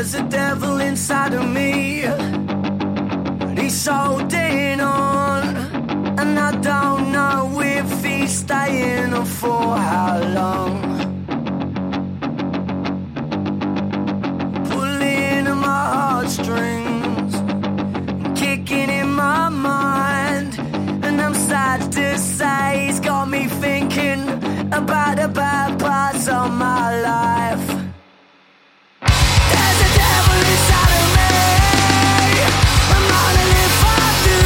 There's a devil inside of me, and he's holding on, and I don't know if he's staying or for how long. Pulling at my heartstrings, kicking in my mind, and I'm sad to say he's got me thinking about the bad parts of my life. There's a devil inside of me, I'm running if I do.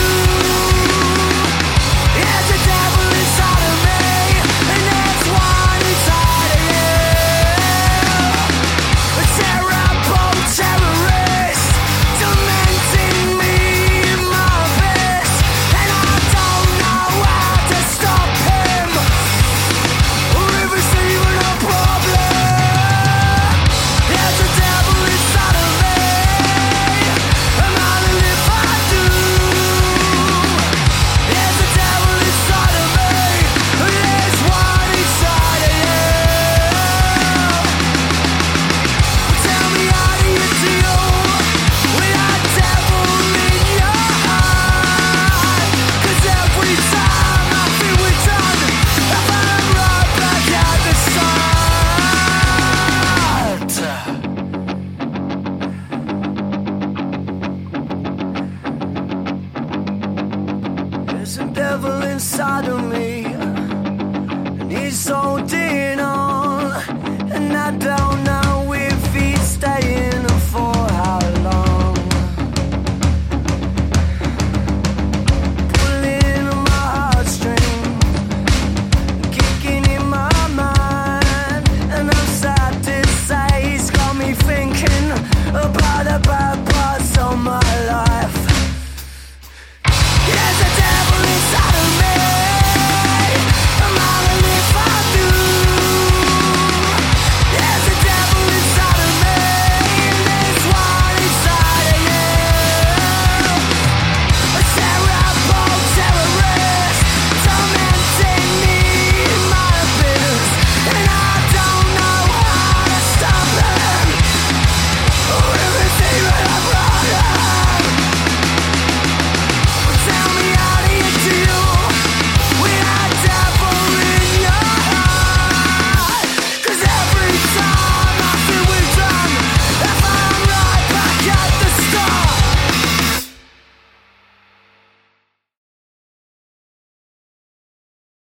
There's a devil inside of me, and there's one inside of you. A terrible terrorist, tormenting me in my abyss, and I don't know how to stop him, or if it's even a problem. There's a devil inside of me, I'm running if I do. There's a devil inside of me, and there's one inside of you. Tell me, how do you deal with that devil in your heart? 'Cause every time I feel we're done, I find right back at the start. There's a devil inside of me,